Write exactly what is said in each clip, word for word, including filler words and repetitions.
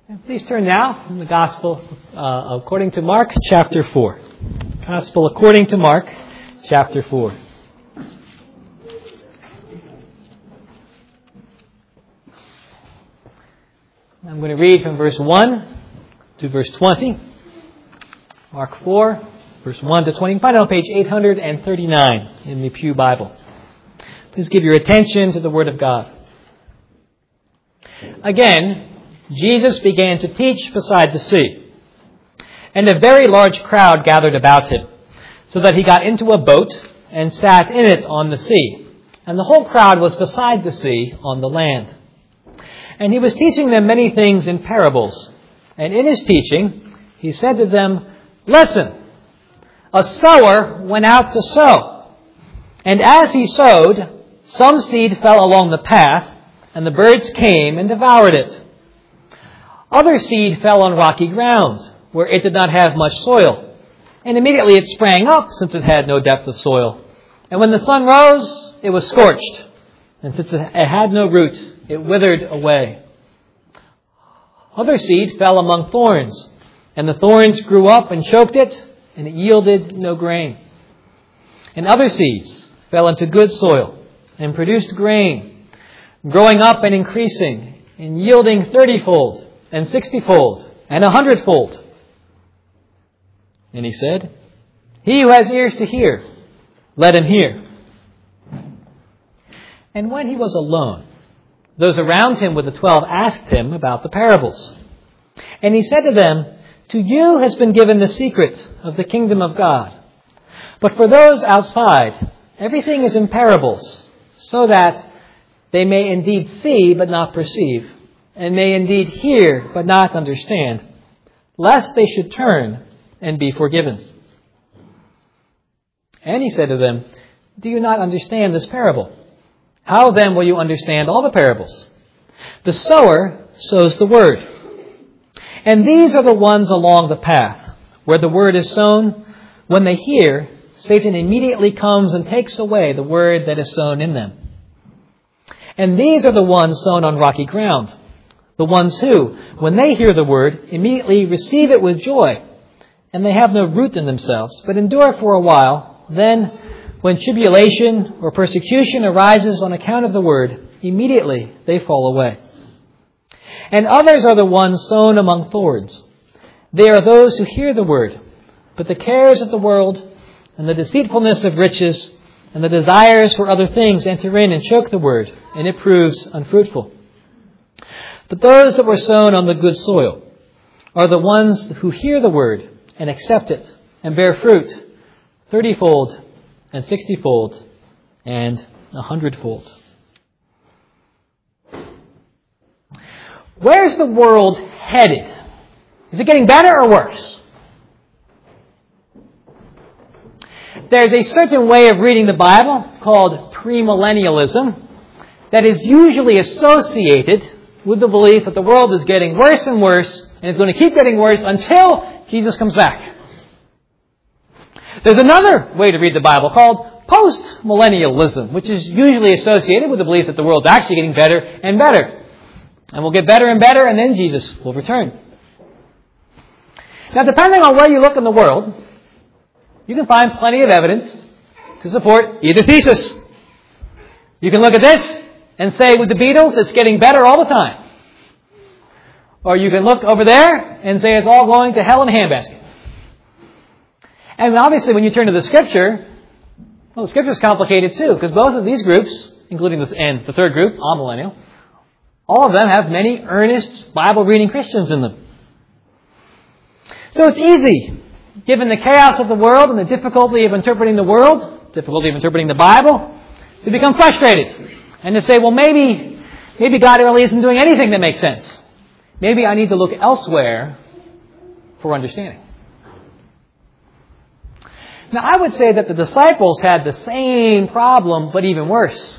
Please turn now in the Gospel uh, according to Mark chapter four. Gospel according to Mark chapter four. I'm going to read from verse one to verse twenty. Mark four, verse one to twenty. You can find it on page eight hundred thirty-nine in the Pew Bible. Please give your attention to the Word of God. Again, Jesus began to teach beside the sea, and a very large crowd gathered about him, so that he got into a boat and sat in it on the sea, and the whole crowd was beside the sea on the land. And he was teaching them many things in parables, and in his teaching he said to them, "Listen, a sower went out to sow, and as he sowed, some seed fell along the path, and the birds came and devoured it. Other seed fell on rocky ground, where it did not have much soil. And immediately it sprang up, since it had no depth of soil. And when the sun rose, it was scorched. And since it had no root, it withered away. Other seed fell among thorns, and the thorns grew up and choked it, and it yielded no grain. And other seeds fell into good soil, and produced grain, growing up and increasing, and yielding thirtyfold, and sixtyfold, and a hundredfold." And he said, "He who has ears to hear, let him hear." And when he was alone, those around him with the twelve asked him about the parables. And he said to them, "To you has been given the secret of the kingdom of God. But for those outside, everything is in parables, so that they may indeed see but not perceive, and may indeed hear but not understand, lest they should turn and be forgiven." And he said to them, "Do you not understand this parable? How then will you understand all the parables? The sower sows the word. And these are the ones along the path, where the word is sown. When they hear, Satan immediately comes and takes away the word that is sown in them. And these are the ones sown on rocky ground, the ones who, when they hear the word, immediately receive it with joy, and they have no root in themselves, but endure for a while. Then, when tribulation or persecution arises on account of the word, immediately they fall away. And others are the ones sown among thorns. They are those who hear the word, but the cares of the world and the deceitfulness of riches and the desires for other things enter in and choke the word, and it proves unfruitful. But those that were sown on the good soil are the ones who hear the word and accept it and bear fruit, thirtyfold and sixtyfold and a hundredfold." Where's the world headed? Is it getting better or worse? There's a certain way of reading the Bible called premillennialism that is usually associated with the belief that the world is getting worse and worse, and it's going to keep getting worse until Jesus comes back. There's another way to read the Bible called postmillennialism, which is usually associated with the belief that the world's actually getting better and better. And will get better and better, and then Jesus will return. Now, depending on where you look in the world, you can find plenty of evidence to support either thesis. You can look at this and say with the Beatles, it's getting better all the time. Or you can look over there and say it's all going to hell in a handbasket. And obviously when you turn to the Scripture, well, the Scripture is complicated too, because both of these groups, including the, and the third group, amillennial, all of them have many earnest Bible-reading Christians in them. So it's easy, given the chaos of the world and the difficulty of interpreting the world, difficulty of interpreting the Bible, to become frustrated and to say, well, maybe, maybe God really isn't doing anything that makes sense. Maybe I need to look elsewhere for understanding. Now, I would say that the disciples had the same problem, but even worse.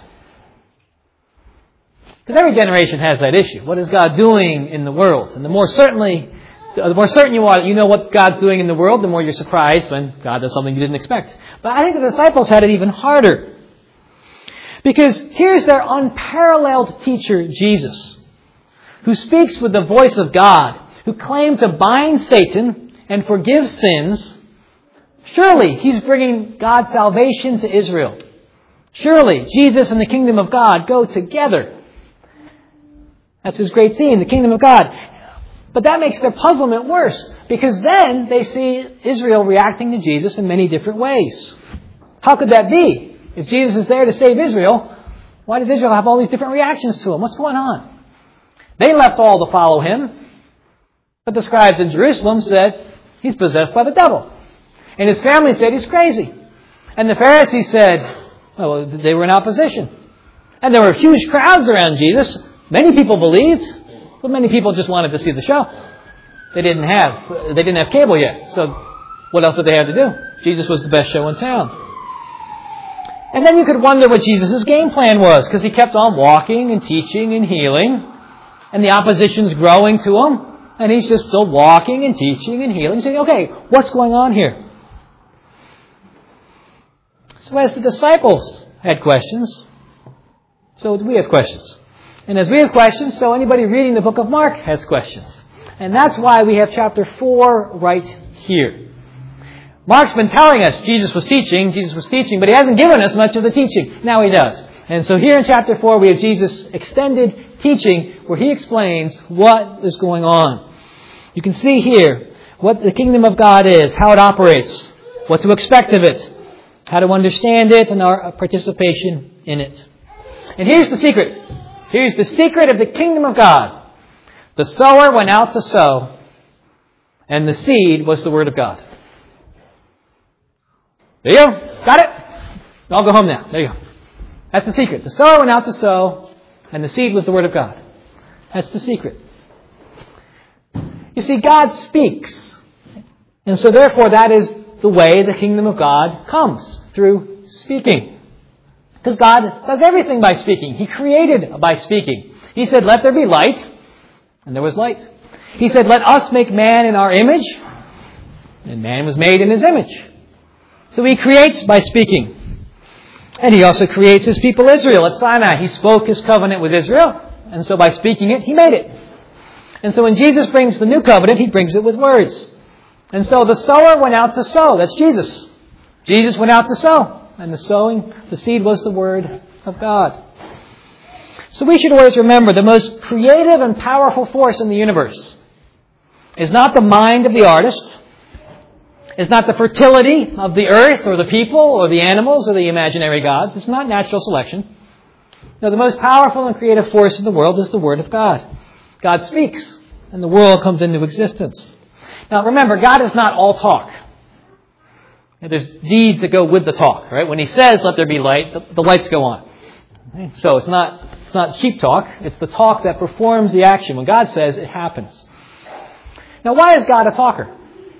Because every generation has that issue. What is God doing in the world? And the more certainly, the more certain you are that you know what God's doing in the world, the more you're surprised when God does something you didn't expect. But I think the disciples had it even harder. Because here's their unparalleled teacher, Jesus, who speaks with the voice of God, who claimed to bind Satan and forgive sins, surely he's bringing God's salvation to Israel. Surely Jesus and the kingdom of God go together. That's his great theme, the kingdom of God. But that makes their puzzlement worse, because then they see Israel reacting to Jesus in many different ways. How could that be? If Jesus is there to save Israel, why does Israel have all these different reactions to him? What's going on? They left all to follow him, but the scribes in Jerusalem said he's possessed by the devil. And his family said he's crazy. And the Pharisees said, well, they were in opposition. And there were huge crowds around Jesus. Many people believed, but many people just wanted to see the show. They didn't have, they didn't have cable yet. So what else did they have to do? Jesus was the best show in town. And then you could wonder what Jesus' game plan was, because he kept on walking and teaching and healing, and the opposition's growing to him, and he's just still walking and teaching and healing, saying, okay, what's going on here? So as the disciples had questions, so we have questions. And as we have questions, so anybody reading the book of Mark has questions. And that's why we have chapter four right here. Mark's been telling us Jesus was teaching, Jesus was teaching, but he hasn't given us much of the teaching. Now he does. And so here in chapter four we have Jesus' extended teaching where he explains what is going on. You can see here what the kingdom of God is, how it operates, what to expect of it, how to understand it, and our participation in it. And here's the secret. Here's the secret of the kingdom of God. The sower went out to sow, and the seed was the word of God. There you go. Got it? I'll go home now. There you go. That's the secret. The sower went out to sow, and the seed was the word of God. That's the secret. You see, God speaks. And so therefore that is the way the kingdom of God comes, through speaking. Because God does everything by speaking. He created by speaking. He said, let there be light, and there was light. He said, let us make man in our image, and man was made in his image. So he creates by speaking. And he also creates his people Israel at Sinai. He spoke his covenant with Israel, and so by speaking it, he made it. And so when Jesus brings the new covenant, he brings it with words. And so the sower went out to sow. That's Jesus. Jesus went out to sow. And the sowing, the seed was the word of God. So we should always remember the most creative and powerful force in the universe is not the mind of the artist, is not the fertility of the earth or the people or the animals or the imaginary gods. It's not natural selection. No, the most powerful and creative force in the world is the Word of God. God speaks, and the world comes into existence. Now remember, God is not all talk. There's deeds that go with the talk, right? When He says, let there be light, the, the lights go on. Okay? So it's not, it's not cheap talk. It's the talk that performs the action. When God says, it happens. Now why is God a talker?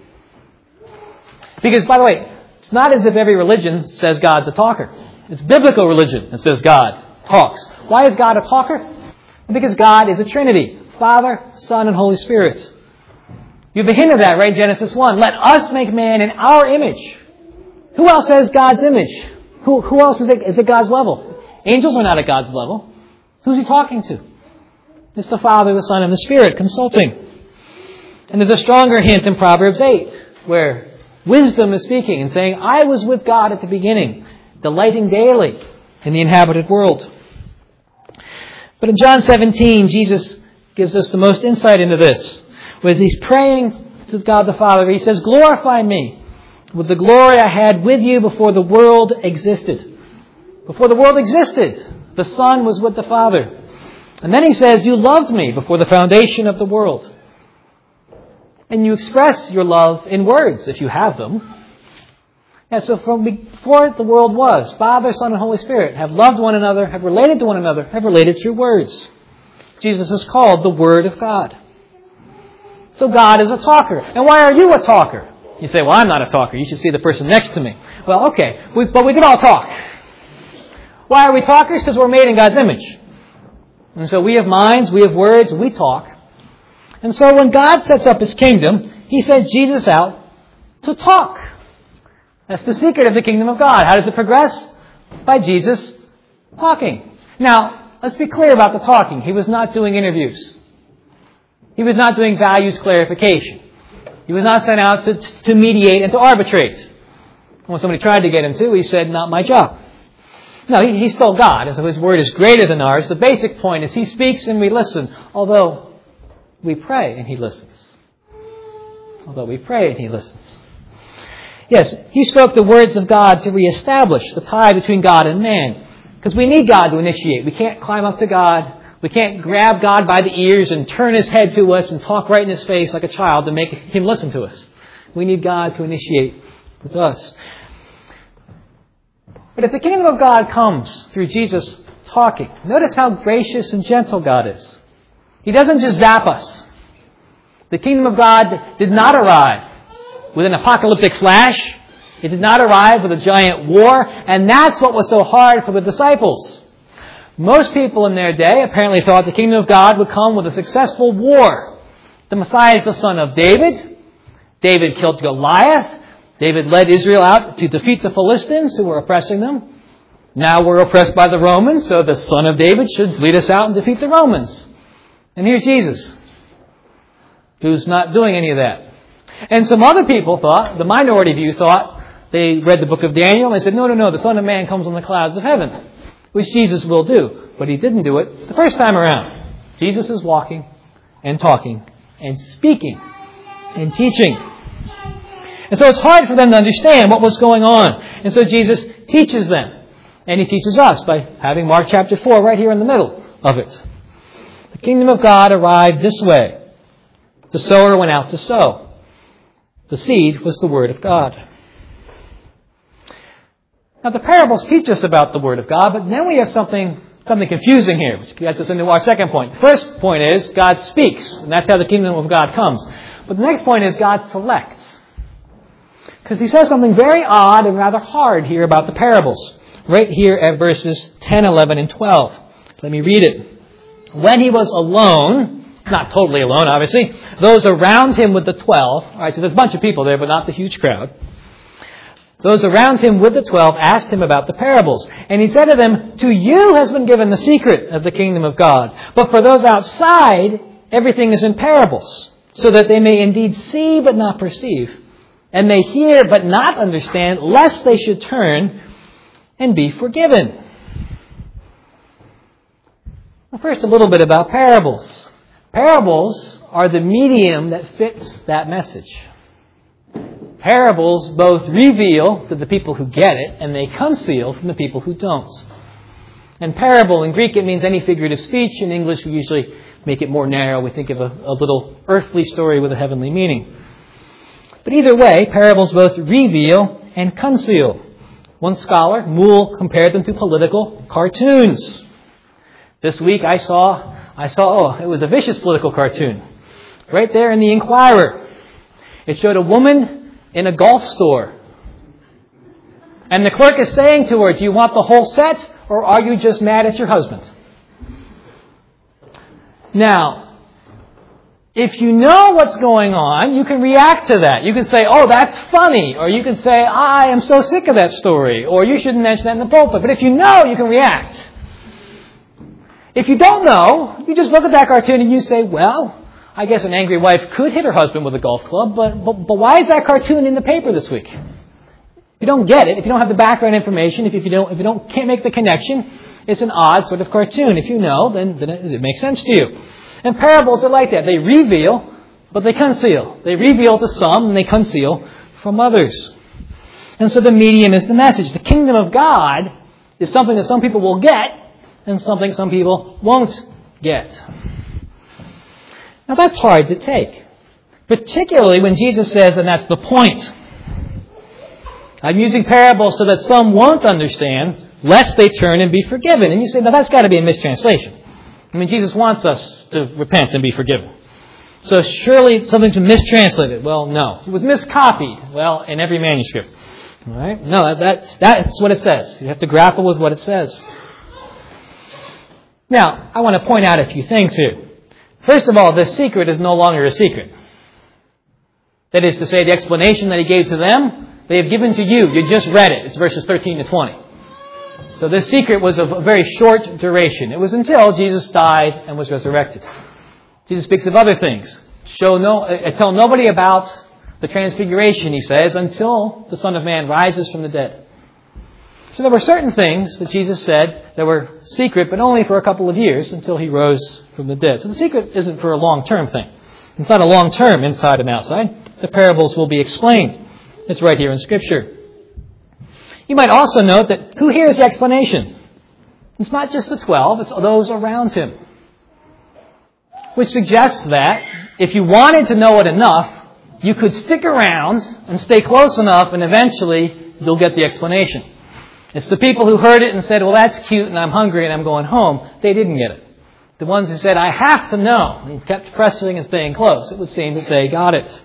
Because, by the way, it's not as if every religion says God's a talker. It's biblical religion that says God talks. Why is God a talker? Because God is a Trinity. Father, Son, and Holy Spirit. You begin with that, right? Genesis one. Let us make man in our image. Who else has God's image? Who, who else is at, is at God's level? Angels are not at God's level. Who's He talking to? It's the Father, the Son, and the Spirit consulting. And there's a stronger hint in Proverbs eight, where wisdom is speaking and saying, I was with God at the beginning, delighting daily in the inhabited world. But in John seventeen, Jesus gives us the most insight into this. As He's praying to God the Father, He says, glorify me with the glory I had with you before the world existed. Before the world existed, the Son was with the Father. And then He says, you loved me before the foundation of the world. And you express your love in words, if you have them. And so from before the world was, Father, Son, and Holy Spirit have loved one another, have related to one another, have related through words. Jesus is called the Word of God. So God is a talker. And why are you a talker? You say, well, I'm not a talker. You should see the person next to me. Well, okay, we, but we can all talk. Why are we talkers? Because we're made in God's image. And so we have minds, we have words, we talk. And so when God sets up His kingdom, He sends Jesus out to talk. That's the secret of the kingdom of God. How does it progress? By Jesus talking. Now, let's be clear about the talking. He was not doing interviews. He was not doing values clarification. He was not sent out to, to mediate and to arbitrate. When somebody tried to get him to, he said, not my job. No, he, he's still God, and so his word is greater than ours. The basic point is he speaks and we listen, although we pray and he listens. Although we pray and he listens. Yes, he spoke the words of God to reestablish the tie between God and man. Because we need God to initiate. We can't climb up to God. We can't grab God by the ears and turn his head to us and talk right in his face like a child to make him listen to us. We need God to initiate with us. But if the kingdom of God comes through Jesus talking, notice how gracious and gentle God is. He doesn't just zap us. The kingdom of God did not arrive with an apocalyptic flash. It did not arrive with a giant war. And that's what was so hard for the disciples. Most people in their day apparently thought the kingdom of God would come with a successful war. The Messiah is the son of David. David killed Goliath. David led Israel out to defeat the Philistines who were oppressing them. Now we're oppressed by the Romans, so the son of David should lead us out and defeat the Romans. And here's Jesus, who's not doing any of that. And some other people thought, the minority view thought, they read the book of Daniel and they said, no, no, no, the Son of Man comes on the clouds of heaven, which Jesus will do. But he didn't do it the first time around. Jesus is walking and talking and speaking and teaching. And so it's hard for them to understand what was going on. And so Jesus teaches them. And he teaches us by having Mark chapter four right here in the middle of it. The kingdom of God arrived this way. The sower went out to sow. The seed was the word of God. Now the parables teach us about the word of God, but then we have something something confusing here, which gets us into our second point. The first point is God speaks, and that's how the kingdom of God comes. But the next point is God selects. Because he says something very odd and rather hard here about the parables. Right here at verses ten, eleven, and twelve. Let me read it. When he was alone, not totally alone, obviously, those around him with the twelve, all right, so there's a bunch of people there, but not the huge crowd. Those around him with the twelve asked him about the parables. And he said to them, to you has been given the secret of the kingdom of God. But for those outside, everything is in parables, so that they may indeed see but not perceive, and may hear but not understand, lest they should turn and be forgiven. Well, first, a little bit about parables. Parables are the medium that fits that message. Parables both reveal to the people who get it, and they conceal from the people who don't. And parable, in Greek, it means any figurative speech. In English, we usually make it more narrow. We think of a, a little earthly story with a heavenly meaning. But either way, parables both reveal and conceal. One scholar, Moule, compared them to political cartoons. This week I saw, I saw, oh, it was a vicious political cartoon. Right there in the Inquirer. It showed a woman in a golf store. And the clerk is saying to her, do you want the whole set, or are you just mad at your husband? Now, if you know what's going on, you can react to that. You can say, oh, that's funny. Or you can say, I am so sick of that story. Or you shouldn't mention that in the pulpit. But if you know, you can react. If you don't know, you just look at that cartoon and you say, well, I guess an angry wife could hit her husband with a golf club, but, but, but why is that cartoon in the paper this week? If you don't get it, if you don't have the background information, if, if you don't, if you don't can't make the connection, it's an odd sort of cartoon. If you know, then, then it, it makes sense to you. And parables are like that. They reveal, but they conceal. They reveal to some, and they conceal from others. And so the medium is the message. The kingdom of God is something that some people will get, and something some people won't get. Now that's hard to take. Particularly when Jesus says, and that's the point, I'm using parables so that some won't understand, lest they turn and be forgiven. And you say, now that's got to be a mistranslation. I mean, Jesus wants us to repent and be forgiven. So surely it's something to mistranslate it. Well, no. It was miscopied. Well, in every manuscript. All right? No, that's, that's what it says. You have to grapple with what it says. Now, I want to point out a few things here. First of all, the secret is no longer a secret. That is to say, the explanation that he gave to them, they have given to you. You just read it. It's verses thirteen to twenty. So this secret was of a very short duration. It was until Jesus died and was resurrected. Jesus speaks of other things. Show no, uh, tell nobody about the transfiguration, he says, until the Son of Man rises from the dead. So there were certain things that Jesus said that were secret, but only for a couple of years until he rose from the dead. So the secret isn't for a long-term thing. It's not a long-term inside and outside. The parables will be explained. It's right here in Scripture. You might also note that who hears the explanation? It's not just the twelve, it's those around him. Which suggests that if you wanted to know it enough, you could stick around and stay close enough, and eventually you'll get the explanation. It's the people who heard it and said, well, that's cute and I'm hungry and I'm going home. They didn't get it. The ones who said, I have to know, and kept pressing and staying close, it would seem that they got it.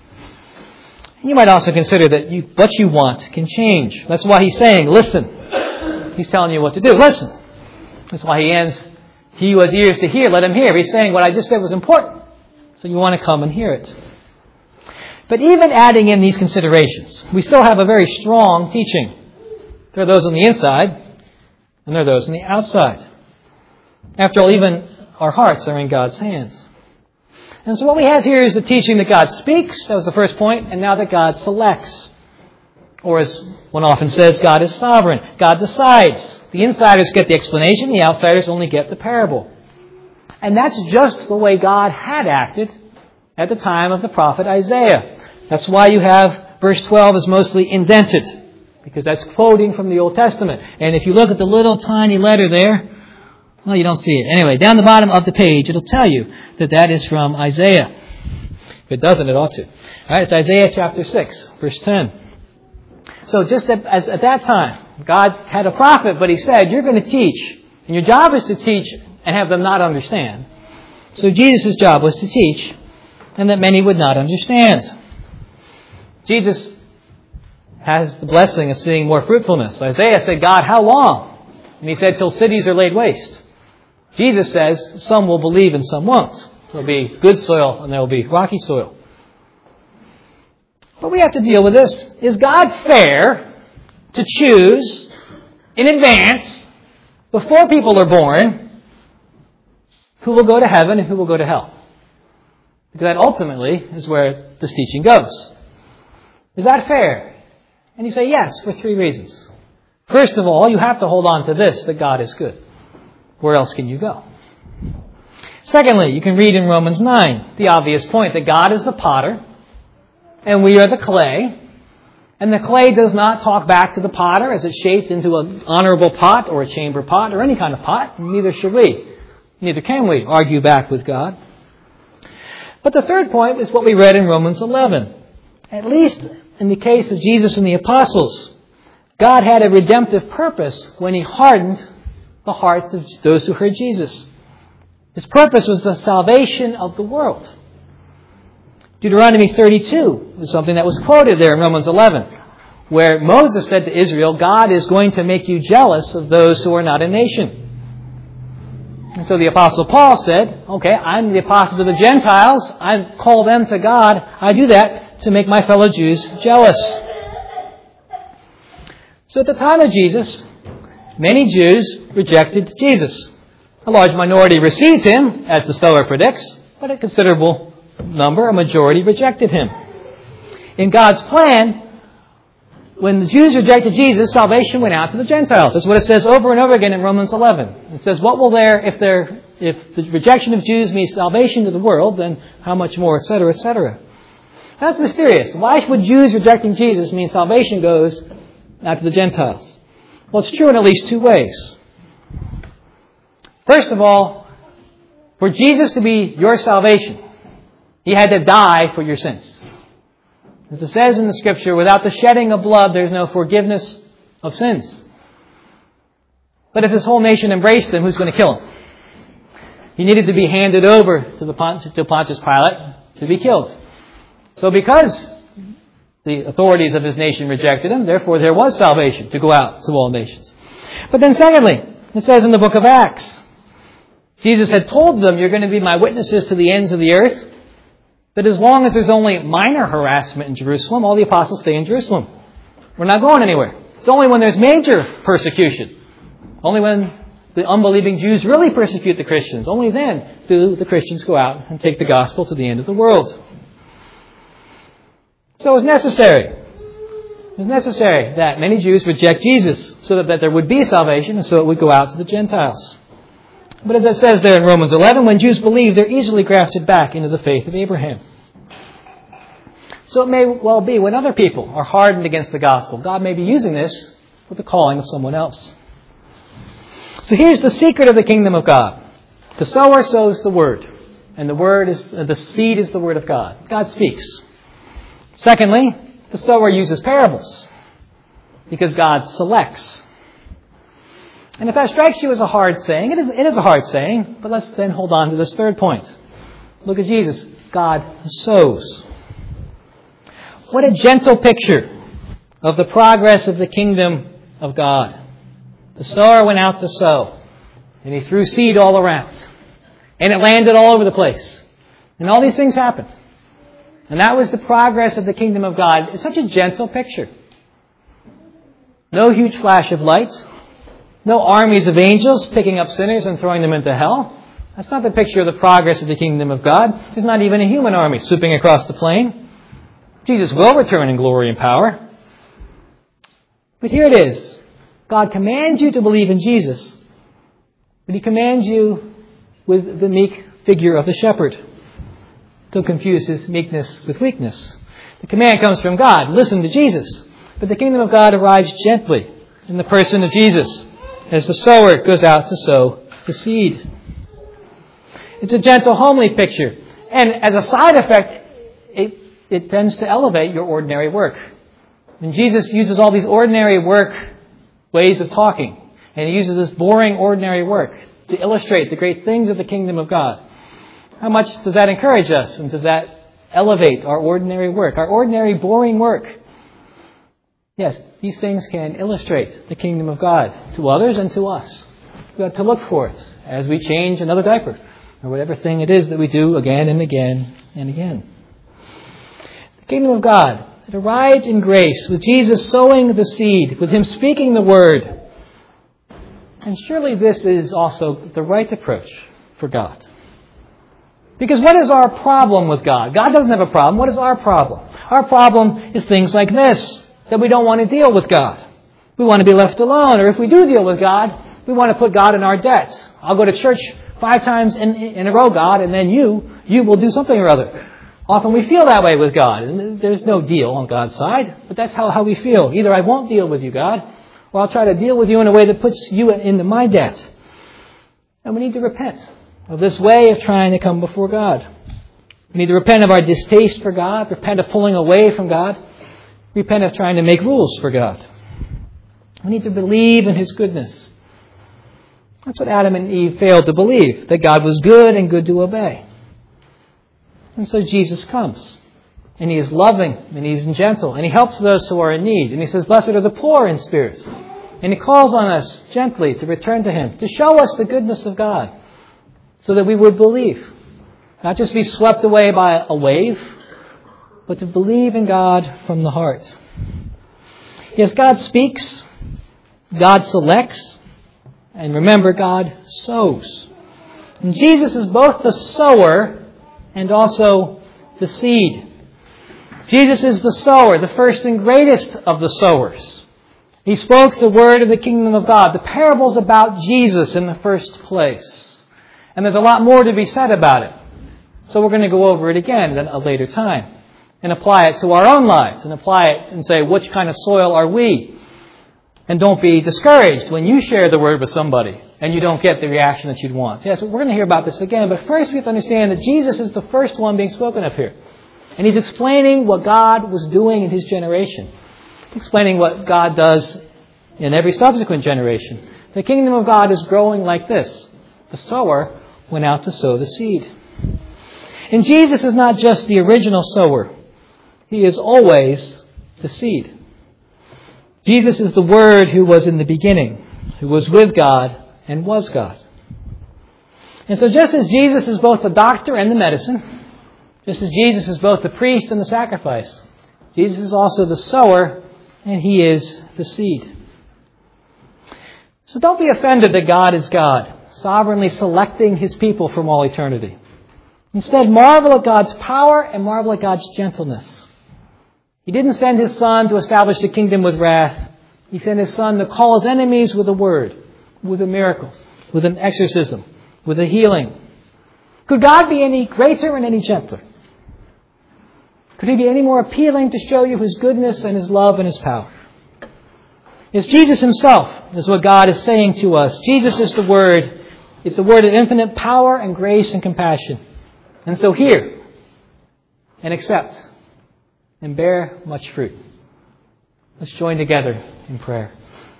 You might also consider that you, what you want can change. That's why he's saying, listen. He's telling you what to do. Listen. That's why he ends, he who has ears to hear, let him hear. He's saying what I just said was important. So you want to come and hear it. But even adding in these considerations, we still have a very strong teaching. There are those on the inside, and there are those on the outside. After all, even our hearts are in God's hands. And so what we have here is the teaching that God speaks, that was the first point, and now that God selects. Or as one often says, God is sovereign. God decides. The insiders get the explanation, the outsiders only get the parable. And that's just the way God had acted at the time of the prophet Isaiah. That's why you have verse twelve is mostly indented, because that's quoting from the Old Testament. And if you look at the little tiny letter there, well, you don't see it. Anyway, down the bottom of the page, it'll tell you that that is from Isaiah. If it doesn't, it ought to. All right, it's Isaiah chapter six, verse ten. So just at, as at that time, God had a prophet, but he said, you're going to teach. And your job is to teach and have them not understand. So Jesus' job was to teach, and that many would not understand. Jesus has the blessing of seeing more fruitfulness. Isaiah said, God, how long? And he said, till cities are laid waste. Jesus says, some will believe and some won't. There will be good soil and there will be rocky soil. But we have to deal with this. Is God fair to choose in advance, before people are born, who will go to heaven and who will go to hell? Because that ultimately is where this teaching goes. Is that fair? And you say yes, for three reasons. First of all, you have to hold on to this, that God is good. Where else can you go? Secondly, you can read in Romans nine the obvious point that God is the potter and we are the clay. And the clay does not talk back to the potter as it's shaped into an honorable pot or a chamber pot or any kind of pot. Neither should we. Neither can we argue back with God. But the third point is what we read in Romans eleven. At least in the case of Jesus and the apostles, God had a redemptive purpose when he hardened the hearts of those who heard Jesus. His purpose was the salvation of the world. Deuteronomy thirty-two is something that was quoted there in Romans eleven, where Moses said to Israel, God is going to make you jealous of those who are not a nation. And so the Apostle Paul said, okay, I'm the apostle to the Gentiles. I call them to God. I do that to make my fellow Jews jealous. So at the time of Jesus, many Jews rejected Jesus. A large minority received him, as the sower predicts, but a considerable number, a majority, rejected him. In God's plan, when the Jews rejected Jesus, salvation went out to the Gentiles. That's what it says over and over again in Romans eleven. It says, what will there, if there, if the rejection of Jews means salvation to the world, then how much more, et cetera, et cetera. That's mysterious. Why would Jews rejecting Jesus mean salvation goes out to the Gentiles? Well, it's true in at least two ways. First of all, for Jesus to be your salvation, he had to die for your sins. As it says in the Scripture, without the shedding of blood, there's no forgiveness of sins. But if his whole nation embraced him, who's going to kill him? He needed to be handed over to the to Pontius Pilate to be killed. So because the authorities of his nation rejected him, therefore there was salvation to go out to all nations. But then secondly, it says in the book of Acts, Jesus had told them, you're going to be my witnesses to the ends of the earth. But as long as there's only minor harassment in Jerusalem, all the apostles stay in Jerusalem. We're not going anywhere. It's only when there's major persecution, only when the unbelieving Jews really persecute the Christians. Only then do the Christians go out and take the gospel to the end of the world. So it was necessary. It was necessary that many Jews reject Jesus so that, that there would be salvation and so it would go out to the Gentiles. But as it says there in Romans eleven, when Jews believe, they're easily grafted back into the faith of Abraham. So it may well be when other people are hardened against the gospel, God may be using this with the calling of someone else. So here's the secret of the kingdom of God. The sower sows the word, and the word is uh, the seed is the word of God. God speaks. Secondly, the sower uses parables because God selects. And if that strikes you as a hard saying, it is, it is a hard saying, but let's then hold on to this third point. Look at Jesus. God sows. What a gentle picture of the progress of the kingdom of God. The sower went out to sow, and he threw seed all around, and it landed all over the place. And all these things happened. And that was the progress of the kingdom of God. It's such a gentle picture. No huge flash of light. No armies of angels picking up sinners and throwing them into hell. That's not the picture of the progress of the kingdom of God. There's not even a human army swooping across the plain. Jesus will return in glory and power. But here it is. God commands you to believe in Jesus, but He commands you with the meek figure of the shepherd. Don't confuse His meekness with weakness. The command comes from God. Listen to Jesus. But the kingdom of God arrives gently in the person of Jesus as the sower goes out to sow the seed. It's a gentle, homely picture. And as a side effect, it, it tends to elevate your ordinary work. And Jesus uses all these ordinary work ways of talking. And He uses this boring, ordinary work to illustrate the great things of the kingdom of God. How much does that encourage us? And does that elevate our ordinary work? Our ordinary, boring work. Yes, these things can illustrate the kingdom of God to others and to us. We've got to look for it as we change another diaper or whatever thing it is that we do again and again and again. The kingdom of God, it arrived in grace with Jesus sowing the seed, with Him speaking the word. And surely this is also the right approach for God. Because what is our problem with God? God doesn't have a problem. What is our problem? Our problem is things like this, that we don't want to deal with God. We want to be left alone. Or if we do deal with God, we want to put God in our debt. I'll go to church five times in, in a row, God, and then you, you will do something or other. Often we feel that way with God, and there's no deal on God's side, but that's how, how we feel. Either I won't deal with you, God, or I'll try to deal with you in a way that puts you into my debt. And we need to repent of this way of trying to come before God. We need to repent of our distaste for God, repent of pulling away from God, repent of trying to make rules for God. We need to believe in His goodness. That's what Adam and Eve failed to believe, that God was good and good to obey. And so Jesus comes, and He is loving, and He's gentle, and He helps those who are in need. And He says, blessed are the poor in spirit. And He calls on us gently to return to Him, to show us the goodness of God, so that we would believe. Not just be swept away by a wave, but to believe in God from the heart. Yes, God speaks, God selects, and remember, God sows. And Jesus is both the sower and also the seed. Jesus is the sower, the first and greatest of the sowers. He spoke the word of the kingdom of God, the parables about Jesus in the first place. And there's a lot more to be said about it. So we're going to go over it again at a later time and apply it to our own lives and apply it and say, which kind of soil are we? And don't be discouraged when you share the word with somebody and you don't get the reaction that you'd want. Yes, we're going to hear about this again, but first we have to understand that Jesus is the first one being spoken of here. And He's explaining what God was doing in His generation. Explaining what God does in every subsequent generation. The kingdom of God is growing like this. The sower went out to sow the seed. And Jesus is not just the original sower. He is always the seed. Jesus is the Word who was in the beginning, who was with God and was God. And so just as Jesus is both the doctor and the medicine, just as Jesus is both the priest and the sacrifice, Jesus is also the sower and He is the seed. So don't be offended that God is God, sovereignly selecting His people from all eternity. Instead, marvel at God's power and marvel at God's gentleness. He didn't send His Son to establish the kingdom with wrath. He sent His Son to call His enemies with a word, with a miracle, with an exorcism, with a healing. Could God be any greater and any gentler? Could He be any more appealing to show you His goodness and His love and His power? It's Jesus Himself is what God is saying to us. Jesus is the Word. It's the Word of infinite power and grace and compassion. And so hear and accept and bear much fruit. Let's join together in prayer.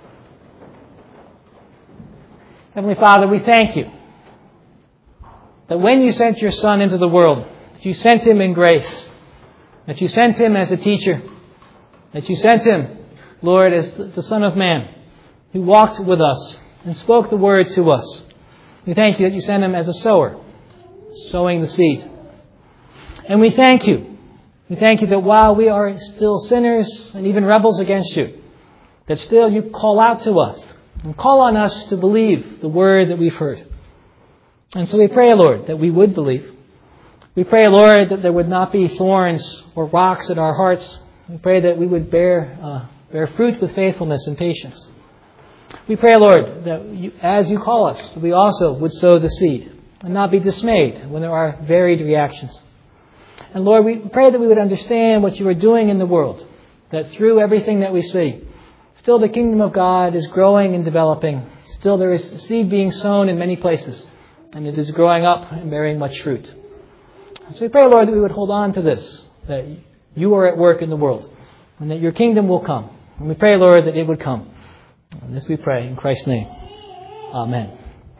Heavenly Father, we thank You that when You sent Your Son into the world, that You sent Him in grace, that You sent Him as a teacher, that You sent Him, Lord, as the Son of Man, who walked with us and spoke the word to us. We thank You that You sent Him as a sower, sowing the seed. And we thank You. We thank You that while we are still sinners and even rebels against You, that still You call out to us and call on us to believe the word that we've heard. And so we pray, Lord, that we would believe. We pray, Lord, that there would not be thorns or rocks in our hearts. We pray that we would bear uh, bear fruit with faithfulness and patience. We pray, Lord, that you, as You call us, that we also would sow the seed and not be dismayed when there are varied reactions. And Lord, we pray that we would understand what You are doing in the world, that through everything that we see, still the kingdom of God is growing and developing. Still there is seed being sown in many places, and it is growing up and bearing much fruit. So we pray, Lord, that we would hold on to this, that You are at work in the world, and that Your kingdom will come. And we pray, Lord, that it would come. And this we pray in Christ's name. Amen.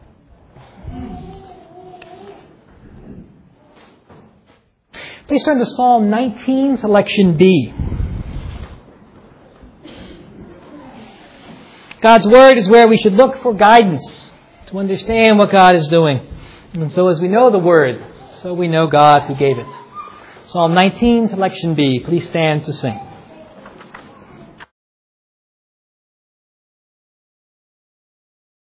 Please turn to Psalm nineteen, selection B. God's Word is where we should look for guidance to understand what God is doing. And so as we know the Word, so we know God who gave it. Psalm nineteen, selection B. Please stand to sing.